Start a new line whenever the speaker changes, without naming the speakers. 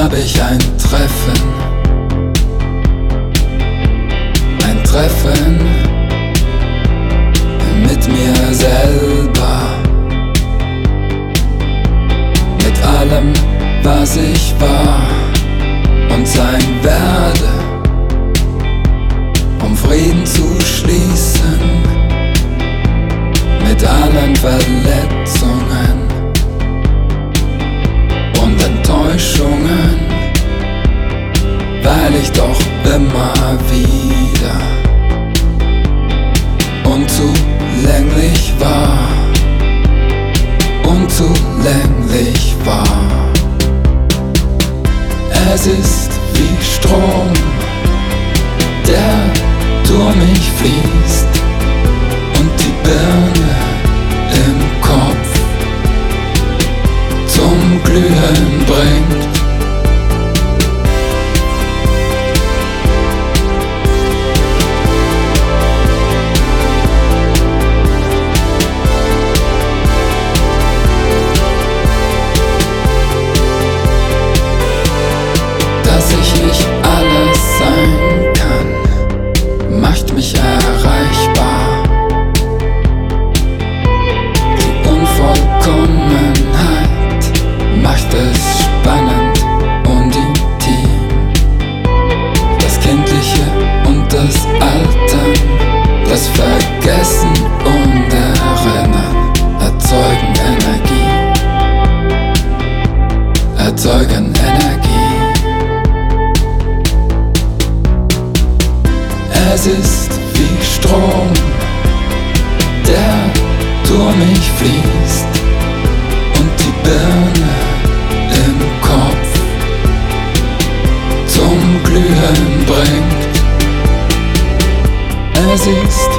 habe ich ein Treffen mit mir selber, mit allem, was ich war und sein werde, um Frieden zu schließen mit allen Verletzungen und Enttäuschungen, weil ich doch immer wieder unzulänglich war, unzulänglich war. Es ist wie Strom, der durch mich fließt und die Birne im Kopf zum Glühen bringt. Dass ich nicht alles sein kann, macht mich erreichbar. Die Unvollkommenheit macht es spannend und intim. Das Kindliche und das Altern, das Vergessen und Erinnern erzeugen Energie, erzeugen Energie. Es ist wie Strom, der durch mich fließt und die Birne im Kopf zum Glühen bringt. Es ist